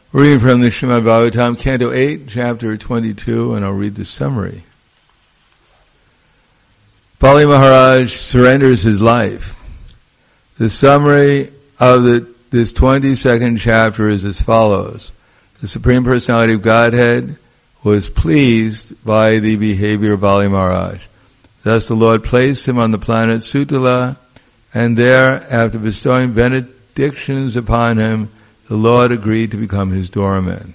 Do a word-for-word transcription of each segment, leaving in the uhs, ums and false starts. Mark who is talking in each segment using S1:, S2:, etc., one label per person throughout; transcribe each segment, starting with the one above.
S1: Reading from the Srimad Bhagavatam, Canto eight, Chapter twenty-two, and I'll read the summary. Bali Maharaj surrenders his life. The summary of the, this twenty-second chapter is as follows. The Supreme Personality of Godhead was pleased by the behavior of Bali Maharaj. Thus the Lord placed him on the planet Sutala, and there, after bestowing benedictions upon him, the Lord agreed to become his doorman.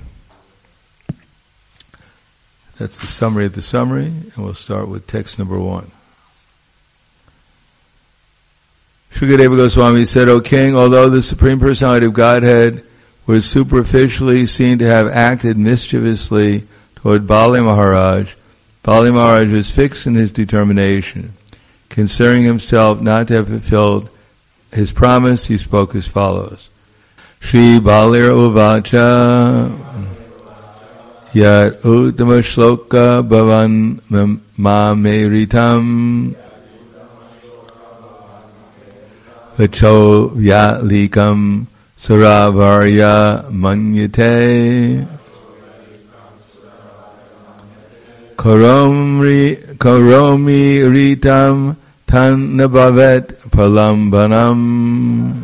S1: That's the summary of the summary, and we'll start with text number one. Shukadeva Goswami said, O King, although the Supreme Personality of Godhead was superficially seen to have acted mischievously toward Bali Maharaj, Bali Maharaj was fixed in his determination. Considering himself not to have fulfilled his promise, he spoke as follows. Shri Balir Uvacha Yat Uttama Shloka Bhavan Mameritam Vacho Vyalikam Suravarya Manyate Karomi Karomi Ritam Tan Nabavet Palambanam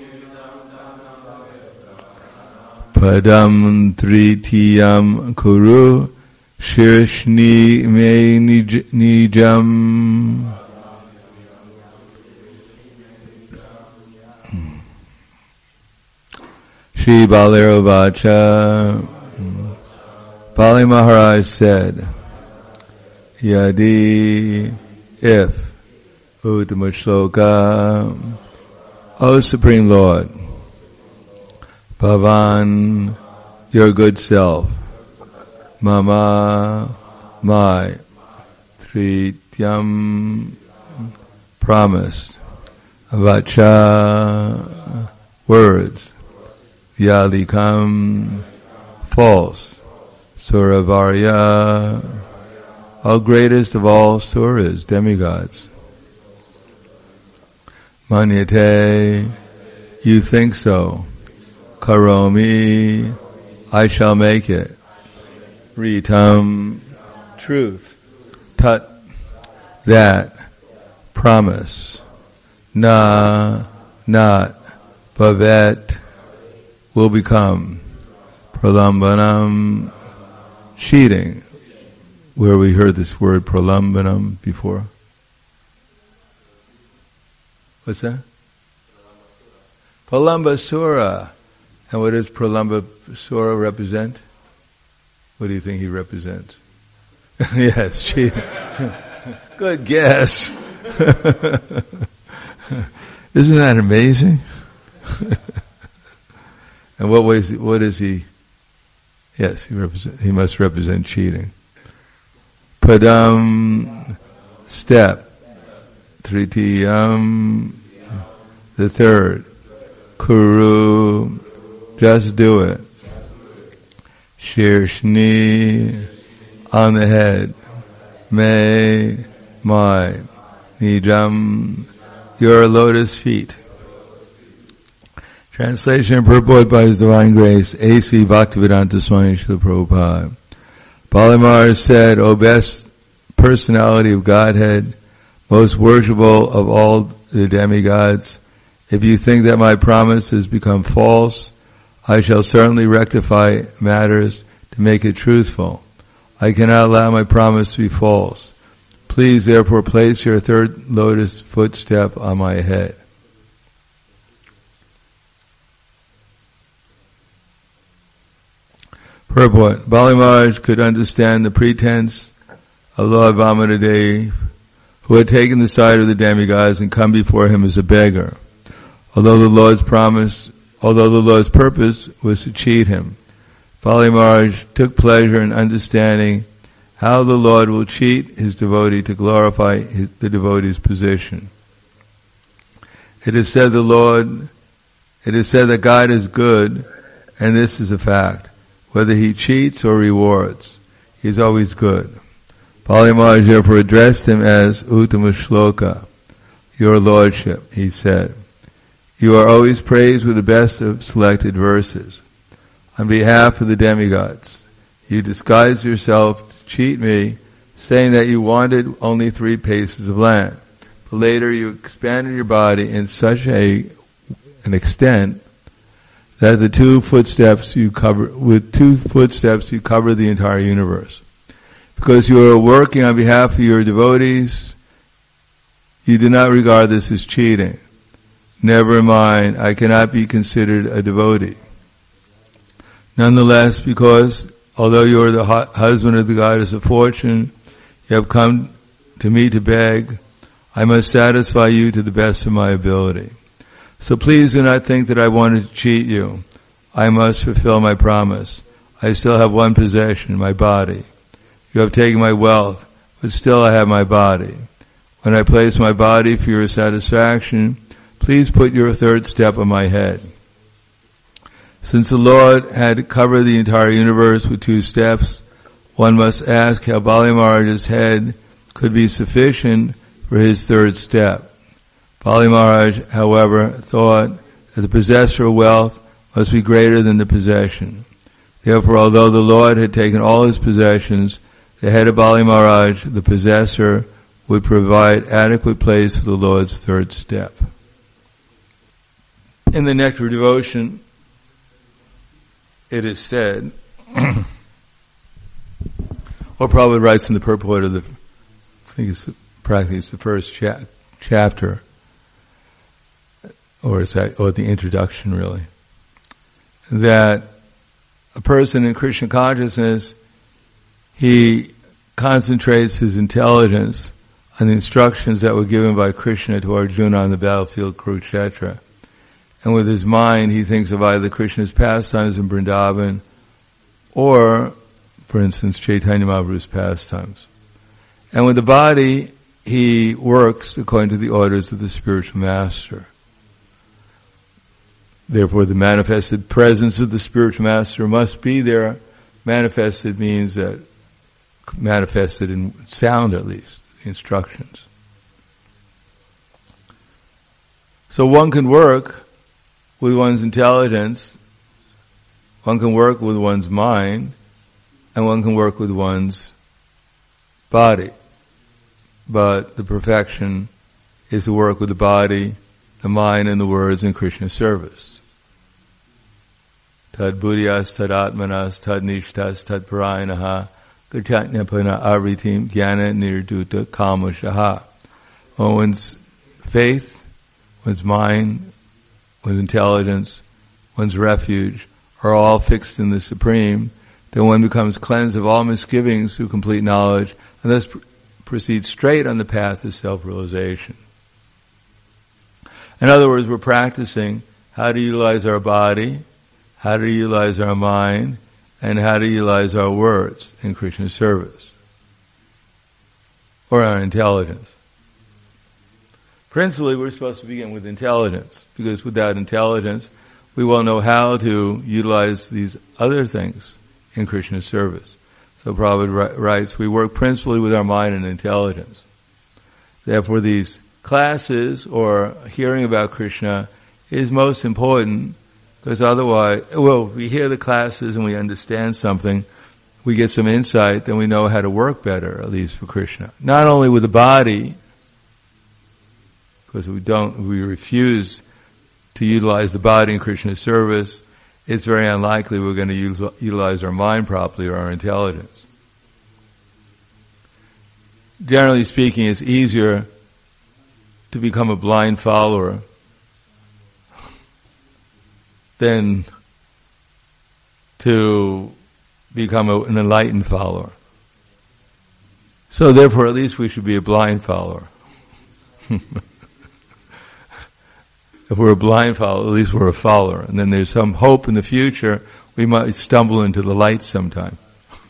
S1: Padam Tritiyam Kuru Shirshni Me Nijam. Shri Balir Uvacha. Bali Maharaj said, Yadi, if, Uttama Shloka, O Supreme Lord, Bhavan, your good self, Mama, my, Trityam, promised, Vacha, words, Yalikam, false, Suravarya, O greatest of all suras, demigods. Manyate, you think so. Karomi, I shall make it. Ritam, truth. Tat, that. Promise. Na, not. Bhavet, will become. Pralambanam, cheating. Where we heard this word pralambanam before. What's that? Pralambasura. And what does Pralambasura represent? What do you think he represents? Yes, she. Good guess. Isn't that amazing? And what ways? What is he? Yes, he represent. He must represent cheating. Padam, step. Tritiyam, the third. Kuru, just do it. Shirshni, on the head. Me, my. Nijam, your lotus feet. Translation and purport by His Divine Grace, A C Bhaktivedanta Swami Srila Prabhupada. Bali Maharaj said, O best personality of Godhead, most worshipable of all the demigods, if you think that my promise has become false, I shall certainly rectify matters to make it truthful. I cannot allow my promise to be false. Please therefore place your third lotus footstep on my head. Purport. Bali Maharaj could understand the pretense of Lord Vamanadev, who had taken the side of the demigods and come before him as a beggar. Although the Lord's promise, although the Lord's purpose was to cheat him, Bali Maharaj took pleasure in understanding how the Lord will cheat his devotee to glorify his, the devotee's position. It is said the Lord, it is said that God is good, and this is a fact. Whether he cheats or rewards, he is always good. Bali Maharaj therefore addressed him as Uttama Shloka, your lordship, he said. You are always praised with the best of selected verses. on behalf of the demigods. You disguised yourself to cheat me, saying that you wanted only three paces of land. But later you expanded your body in such a an extent that the two footsteps you cover, with two footsteps you cover the entire universe. Because you are working on behalf of your devotees, you do not regard this as cheating. Never mind, I cannot be considered a devotee. Nonetheless, because although you are the hu- husband of the goddess of fortune, you have come to me to beg, I must satisfy you to the best of my ability. So please do not think that I wanted to cheat you. I must fulfill my promise. I still have one possession, my body. You have taken my wealth, but still I have my body. When I place my body for your satisfaction, please put your third step on my head. Since the Lord had covered the entire universe with two steps, one must ask how Bali Maharaj's head could be sufficient for his third step. Bali Maharaj, however, thought that the possessor of wealth must be greater than the possession. Therefore, although the Lord had taken all his possessions, the head of Bali Maharaj, the possessor, would provide adequate place for the Lord's third step. In the Nectar Devotion, it is said, or Prabhupada writes in the purport of the, I think it's practically it's the first cha- chapter, or it's that, or the introduction really, that a person in Krishna consciousness, he concentrates his intelligence on the instructions that were given by Krishna to Arjuna on the battlefield Kurukshetra. And with his mind, he thinks of either Krishna's pastimes in Vrindavan or, for instance, Chaitanya Mahaprabhu's pastimes. And with the body, he works according to the orders of the spiritual master. Therefore, the manifested presence of the spiritual master must be there. Manifested means that, manifested in sound at least, the instructions. So one can work with one's intelligence, one can work with one's mind, and one can work with one's body. But the perfection is to work with the body, the mind, and the words in Krishna's service. Tad buddhyas, tad atmanas, tad nishtas, tad parayanaha, gachatnyapana aritim, jnana nirduta kamashaha. One's faith, one's mind, one's intelligence, one's refuge are all fixed in the Supreme, then one becomes cleansed of all misgivings through complete knowledge, and thus pr- proceeds straight on the path of self-realization. In other words, we're practicing how to utilize our body, how to utilize our mind, and how to utilize our words in Krishna's service, or our intelligence. Principally, we're supposed to begin with intelligence, because without intelligence, we won't know how to utilize these other things in Krishna's service. So Prabhupada writes, we work principally with our mind and intelligence. Therefore, these classes or hearing about Krishna is most important, because otherwise, well, if we hear the classes and we understand something, we get some insight, then we know how to work better, at least for Krishna. Not only with the body, because we don't, we refuse to utilize the body in Krishna's service, it's very unlikely we're going to use, utilize our mind properly or our intelligence. Generally speaking, it's easier to become a blind follower than to become a, an enlightened follower. So therefore, at least we should be a blind follower. If we're a blind follower, at least we're a follower. And then there's some hope in the future we might stumble into the light sometime.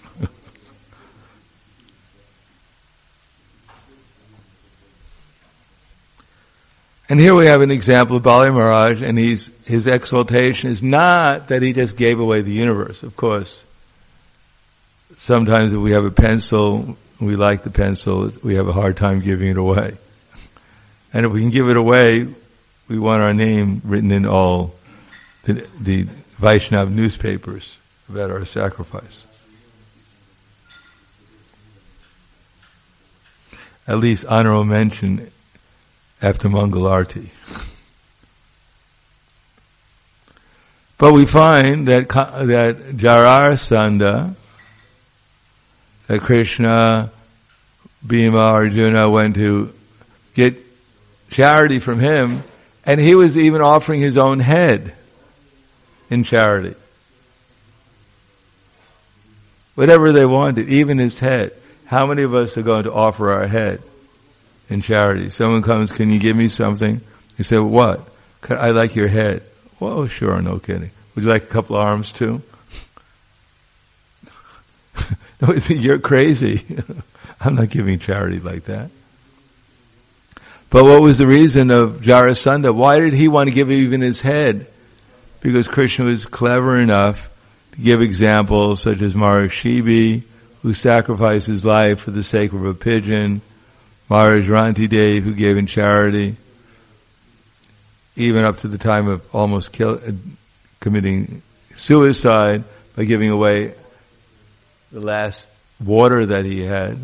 S1: And here we have an example of Bali Maharaj, and he's, his exaltation is not that he just gave away the universe. Of course, sometimes if we have a pencil, we like the pencil, we have a hard time giving it away. And if we can give it away, we want our name written in all the, the Vaishnav newspapers about our sacrifice. At least honorable mention after Mangalarti. But we find that that Jarasandha, that Krishna, Bhima, Arjuna went to get charity from him, and he was even offering his own head in charity. Whatever they wanted, even his head. How many of us are going to offer our head in charity? Someone comes, can you give me something? You say, what? I like your head. Well, sure, no kidding. Would you like a couple of arms too? No, you're crazy. I'm not giving charity like that. But what was the reason of Jarasandha? Why did he want to give even his head? Because Krishna was clever enough to give examples such as Maharaj Shibi, who sacrificed his life for the sake of a pigeon, Maharaj Rantidev, who gave in charity, even up to the time of almost kill, uh, committing suicide by giving away the last water that he had.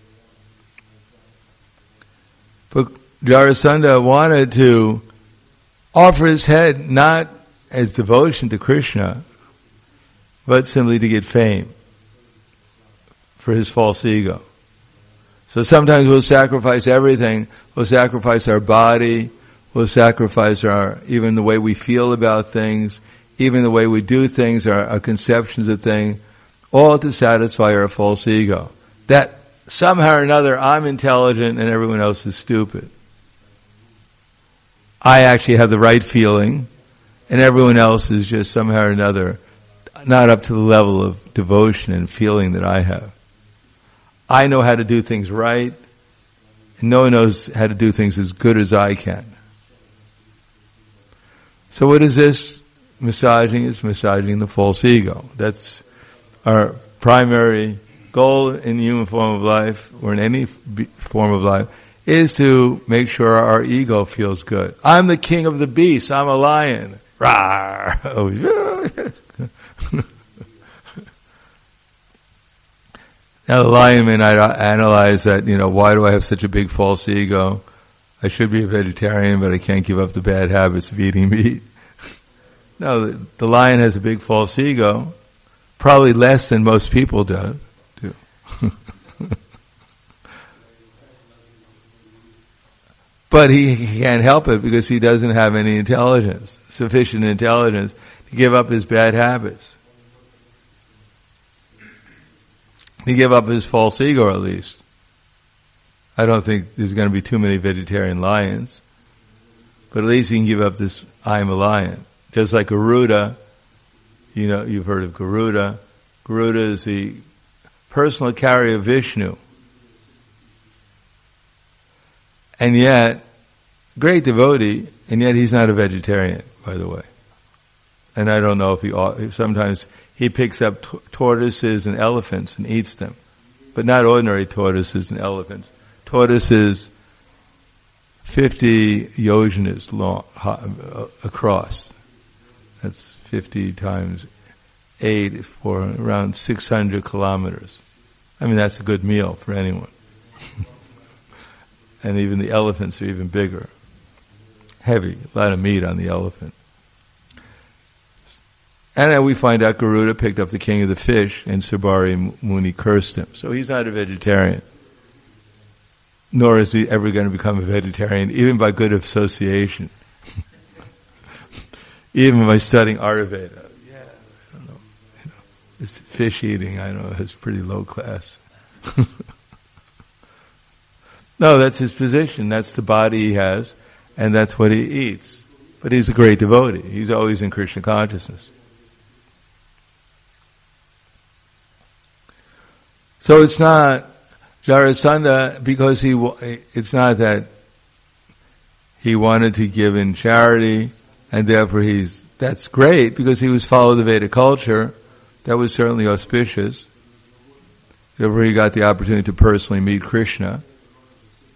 S1: But Jarasandha wanted to offer his head not as devotion to Krishna, but simply to get fame for his false ego. So sometimes we'll sacrifice everything. We'll sacrifice our body. We'll sacrifice our, even the way we feel about things, even the way we do things, our, our conceptions of things, all to satisfy our false ego. That somehow or another I'm intelligent and everyone else is stupid. I actually have the right feeling and everyone else is just somehow or another not up to the level of devotion and feeling that I have. I know how to do things right, and no one knows how to do things as good as I can. So what is this massaging? It's massaging the false ego. That's our primary goal in the human form of life, or in any form of life, is to make sure our ego feels good. I'm the king of the beasts. I'm a lion. Rawr. Oh, now the lion may not analyze that, you know, why do I have such a big false ego? I should be a vegetarian, but I can't give up the bad habits of eating meat. No, the, the lion has a big false ego, probably less than most people do. do. But he, he can't help it because he doesn't have any intelligence, sufficient intelligence to give up his bad habits. To give up his false ego, at least. I don't think there's going to be too many vegetarian lions, but at least he can give up this I am a lion. Just like Garuda, you know, you've heard of Garuda. Garuda is the personal carrier of Vishnu. And yet, great devotee, and yet he's not a vegetarian, by the way. And I don't know if he ought, sometimes he picks up t- tortoises and elephants and eats them. But not ordinary tortoises and elephants. Tortoises fifty yojanas long, uh, across. That's fifty times eight for around six hundred kilometers. I mean, that's a good meal for anyone. And even the elephants are even bigger. Heavy, a lot of meat on the elephant. And then we find out Garuda picked up the king of the fish and Subari Muni cursed him. So he's not a vegetarian. Nor is he ever going to become a vegetarian, even by good association. Even by studying Ayurveda. Yeah, I don't know. You know, it's fish eating, I know, it's pretty low class. No, that's his position. That's the body he has, and that's what he eats. But he's a great devotee. He's always in Krishna consciousness. So it's not Jarasandha because he, it's not that he wanted to give in charity and therefore he's, that's great because he was following the Vedic culture. That was certainly auspicious. Therefore he got the opportunity to personally meet Krishna.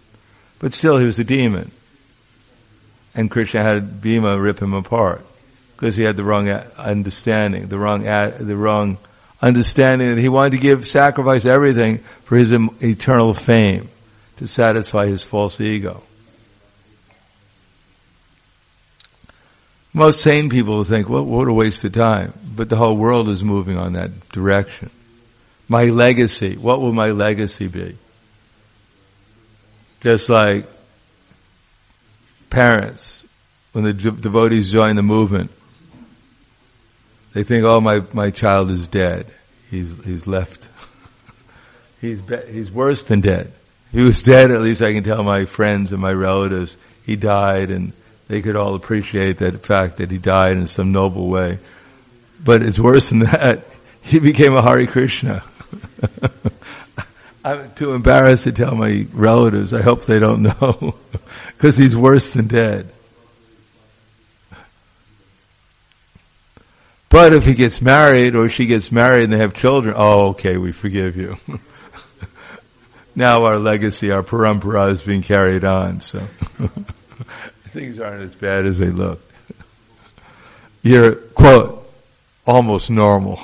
S1: But still he was a demon. And Krishna had Bhima rip him apart. because he had the wrong understanding, the wrong the wrong understanding that he wanted to give, sacrifice everything for his eternal fame, to satisfy his false ego. Most sane people will think, well, what a waste of time. But the whole world is moving on that direction. My legacy, what will my legacy be? Just like parents, when the de- devotees join the movement, they think, oh, my, my child is dead. He's, he's left. he's, be- he's worse than dead. If he was dead, at least I can tell my friends and my relatives he died, and they could all appreciate that fact that he died in some noble way. But it's worse than that. He became a Hare Krishna. I'm too embarrassed to tell my relatives. I hope they don't know. Because he's worse than dead. But if he gets married, or she gets married and they have children, oh, okay, we forgive you. Now our legacy, our parampara is being carried on, so things aren't as bad as they look. You're, quote, almost normal.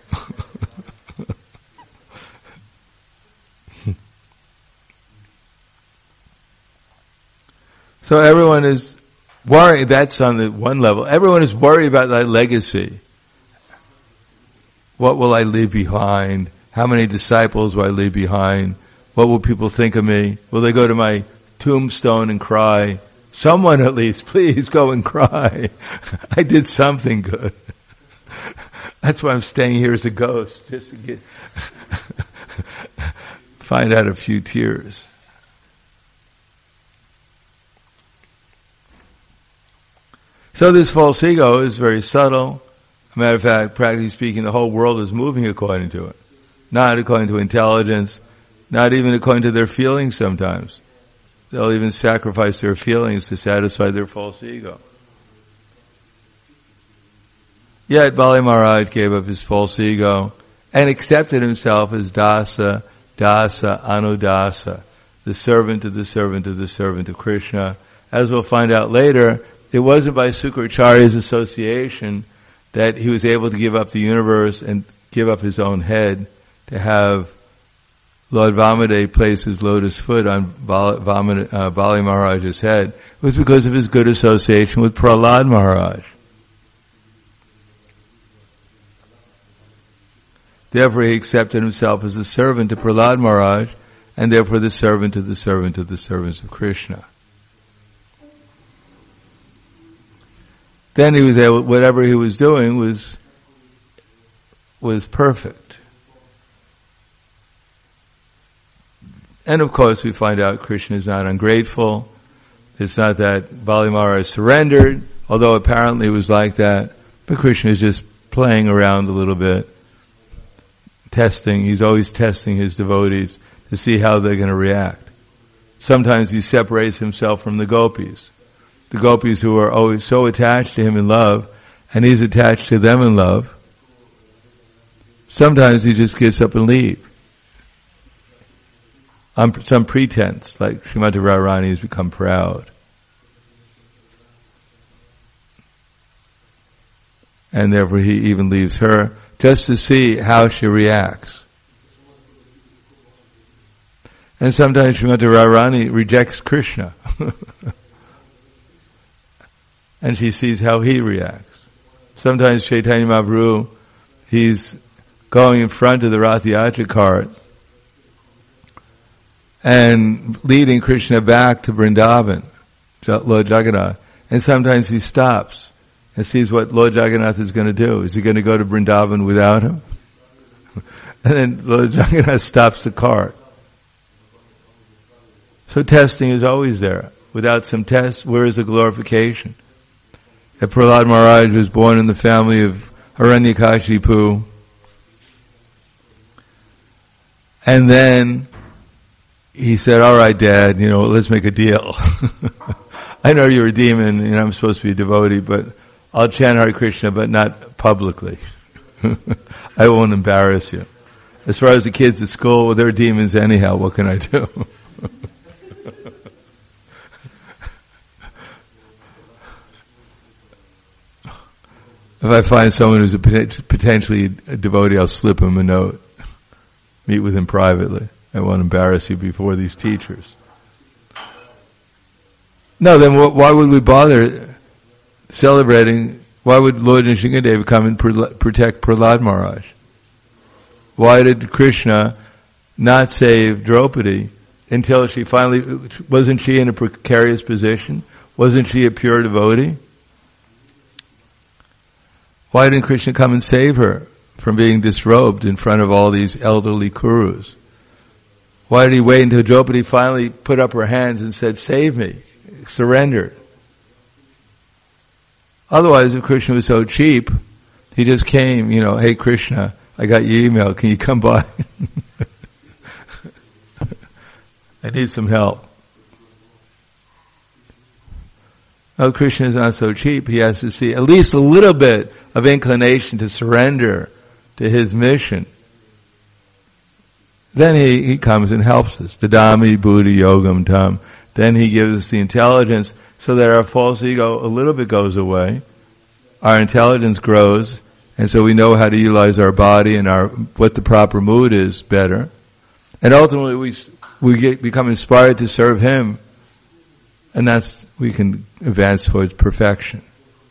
S1: So everyone is worried, that's on the one level. Everyone is worried about that legacy. What will I leave behind? How many disciples will I leave behind? What will people think of me? Will they go to my tombstone and cry? Someone at least, please go and cry. I did something good. That's why I'm staying here as a ghost, just to get find out a few tears. So this false ego is very subtle. As a matter of fact, practically speaking, the whole world is moving according to it. Not according to intelligence, not even according to their feelings sometimes. They'll even sacrifice their feelings to satisfy their false ego. Yet Bali Maharaj gave up his false ego and accepted himself as Dasa, Dasa, Anudasa, the servant of the servant of the servant of Krishna. As we'll find out later, it wasn't by Sukracharya's association that he was able to give up the universe and give up his own head to have Lord Vamade place his lotus foot on Bali, Vamade, uh, Bali Maharaj's head. It was because of his good association with Prahlad Maharaj. Therefore he accepted himself as a servant to Prahlad Maharaj, and therefore the servant of the servant of the servants of Krishna. Then he was able, whatever he was doing was, was perfect. And of course we find out Krishna is not ungrateful. It's not that Bali Maharaj surrendered, although apparently it was like that, but Krishna is just playing around a little bit, testing. He's always testing his devotees to see how they're going to react. Sometimes he separates himself from the gopis. The gopis who are always so attached to him in love, and he's attached to them in love. Sometimes he just gets up and leaves. On some pretense, like Srimati Radharani has become proud. And therefore he even leaves her just to see how she reacts. And sometimes Srimati Radharani rejects Krishna. And she sees how he reacts. Sometimes Chaitanya Mahaprabhu, he's going in front of the Rath Yatra cart and leading Krishna back to Vrindavan, Lord Jagannath. And sometimes he stops and sees what Lord Jagannath is going to do. Is he going to go to Vrindavan without him? And then Lord Jagannath stops the cart. So testing is always there. Without some test, where is the glorification? If Prahlad Maharaj was born in the family of Hiranyakashipu, and then he said, all right, Dad, you know, let's make a deal. I know you're a demon, and I'm supposed to be a devotee, but I'll chant Hare Krishna, but not publicly. I won't embarrass you. As far as the kids at school, well, they're demons anyhow. What can I do? If I find someone who's a poten- potentially a devotee, I'll slip him a note. Meet with him privately. I won't embarrass you before these teachers. No, then wh- why would we bother celebrating? Why would Lord Nrsingadev come and pro- protect Prahlad Maharaj? Why did Krishna not save Draupadi until she finally, wasn't she in a precarious position? Wasn't she a pure devotee? Why didn't Krishna come and save her from being disrobed in front of all these elderly Kurus? Why did he wait until Draupadi finally put up her hands and said, save me, surrendered? Otherwise, if Krishna was so cheap, he just came, you know, hey Krishna, I got your email, can you come by? I need some help. Oh, Krishna is not so cheap. He has to see at least a little bit of inclination to surrender to his mission. Then he, he comes and helps us. Dadami buddhi yogam tam. Then he gives us the intelligence so that our false ego a little bit goes away. Our intelligence grows, and so we know how to utilize our body and our what the proper mood is better. And ultimately we we get, become inspired to serve him, and that's, we can advance towards perfection.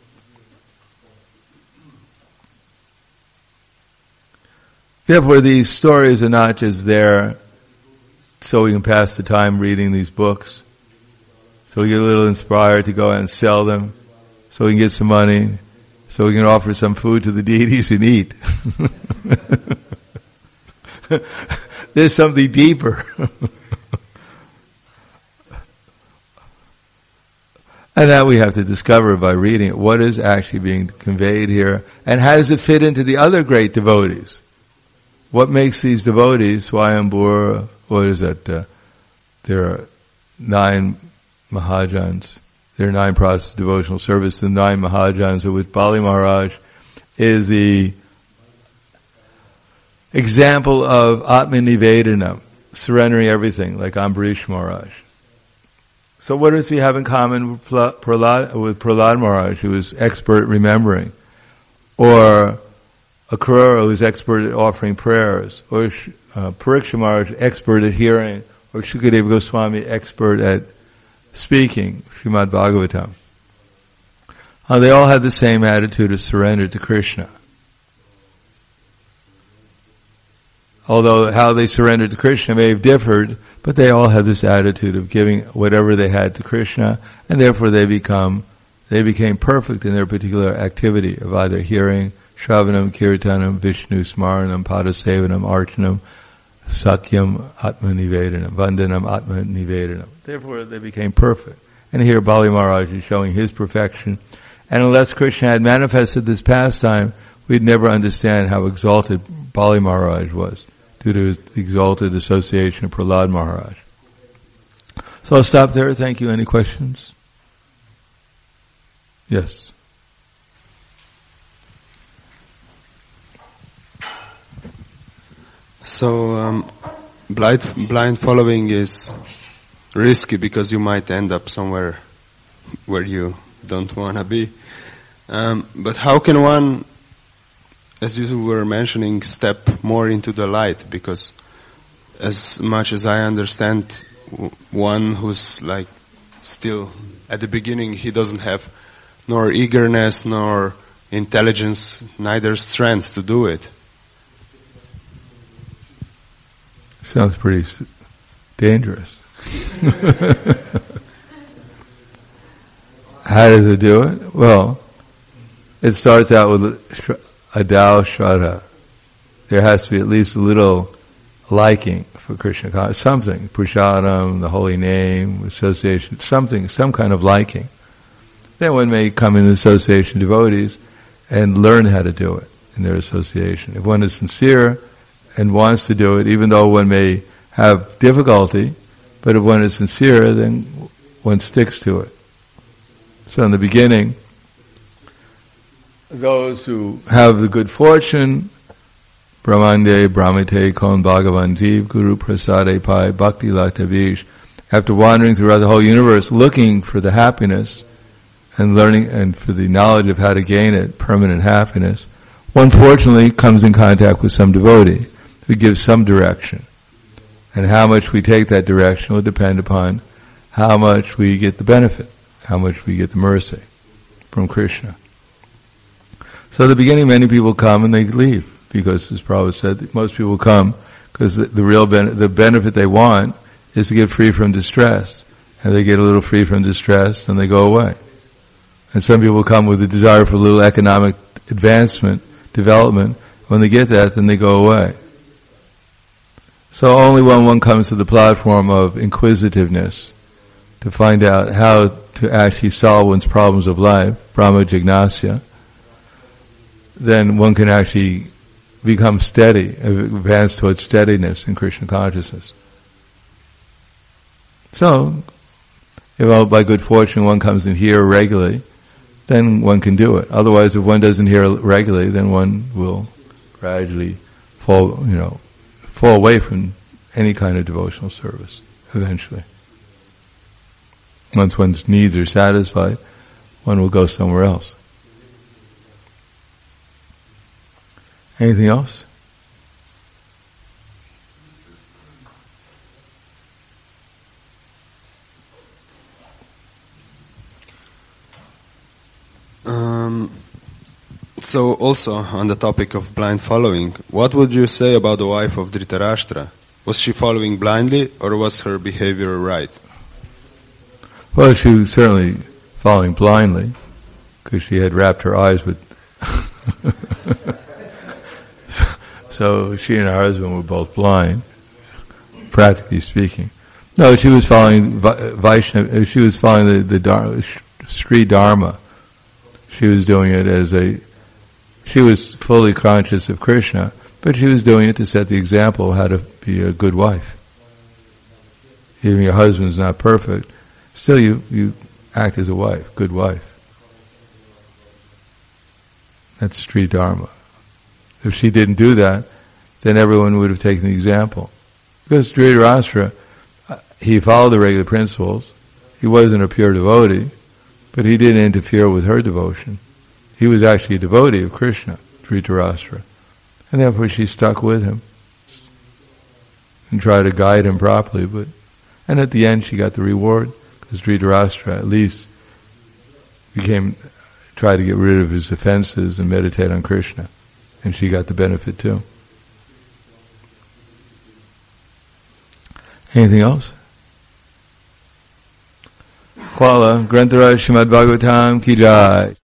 S1: Therefore, these stories are not just there so we can pass the time reading these books, so we get a little inspired to go out and sell them, so we can get some money, so we can offer some food to the deities and eat. There's something deeper. And that we have to discover by reading it. What is actually being conveyed here? And how does it fit into the other great devotees? What makes these devotees, Swayambhura, what is that? Uh, there are nine Mahajans. There are nine processes of devotional service. The nine Mahajans, of which Bali Maharaj is the example of Atma Nivedana, surrendering everything, like Ambarish Maharaj. So what does he have in common with Prahlad, with Prahlad Maharaj, who is expert at remembering? Or Akrura, who is expert at offering prayers? Or uh, Pariksha Maharaj, expert at hearing? Or Shukadeva Goswami, expert at speaking, Srimad Bhagavatam? Uh, they all had the same attitude of surrender to Krishna. Although how they surrendered to Krishna may have differed, but they all had this attitude of giving whatever they had to Krishna, and therefore they become, they became perfect in their particular activity of either hearing, Shravanam, Kirtanam, Vishnu, Smaranam, Padasevanam, Archanam, Sakyam, Atma Nivedanam, Vandanam, Atma Nivedanam. Therefore they became perfect. And here Bali Maharaj is showing his perfection. And unless Krishna had manifested this pastime, we'd never understand how exalted Bali Maharaj was, due to his exalted association of Prahlad Maharaj. So I'll stop there. Thank you. Any questions? Yes.
S2: So um, blind, blind following is risky because you might end up somewhere where you don't want to be. Um, but how can one, as you were mentioning, step more into the light? Because as much as I understand, one who's like still at the beginning, he doesn't have nor eagerness, nor intelligence, neither strength to do it.
S1: Sounds pretty dangerous. How does it do it? Well, it starts out with Adao Shraddha. There has to be at least a little liking for Krishna consciousness, something, Prasadam, the holy name, association, something, some kind of liking. Then one may come in association of devotees and learn how to do it in their association. If one is sincere and wants to do it, even though one may have difficulty, but if one is sincere, then one sticks to it. So in the beginning, those who have the good fortune, Brahmande, Brahmate, Kon Bhagavan Jeev, Guru Prasade Pai, Bhakti Latavish, after wandering throughout the whole universe looking for the happiness and learning, and for the knowledge of how to gain it, permanent happiness, one fortunately comes in contact with some devotee who gives some direction. And how much we take that direction will depend upon how much we get the benefit, how much we get the mercy from Krishna. So at the beginning, many people come and they leave, because as Prabhupada said, most people come because the, the real ben- the benefit they want is to get free from distress. And they get a little free from distress and they go away. And some people come with a desire for a little economic advancement, development. When they get that, then they go away. So only when one comes to the platform of inquisitiveness to find out how to actually solve one's problems of life, Brahma Jignasya, then one can actually become steady, advance towards steadiness in Krishna consciousness. So, if by good fortune one comes in here regularly, then one can do it. Otherwise, if one doesn't hear regularly, then one will gradually fall, you know, fall away from any kind of devotional service, eventually. Once one's needs are satisfied, one will go somewhere else. Anything else?
S2: Um, so also on the topic of blind following, what would you say about the wife of Dhritarashtra? Was she following blindly, or was her behavior right?
S1: Well, she was certainly following blindly, because she had wrapped her eyes with... So she and her husband were both blind, practically speaking. No, she was following Vaishnava, she was following the, the Dharma, Sri Dharma. She was doing it as a, she was fully conscious of Krishna, but she was doing it to set the example of how to be a good wife. Even your husband's not perfect, still you, you act as a wife, good wife. That's Sri Dharma. If she didn't do that, then everyone would have taken the example. Because Dhritarashtra, he followed the regular principles. He wasn't a pure devotee, but he didn't interfere with her devotion. He was actually a devotee of Krishna, Dhritarashtra. And therefore she stuck with him and tried to guide him properly. But and at the end she got the reward, because Dhritarashtra at least became, tried to get rid of his offenses and meditate on Krishna. And she got the benefit too. Anything else? Kvala, Grantaraj Srimad Bhagavatam Ki Jai.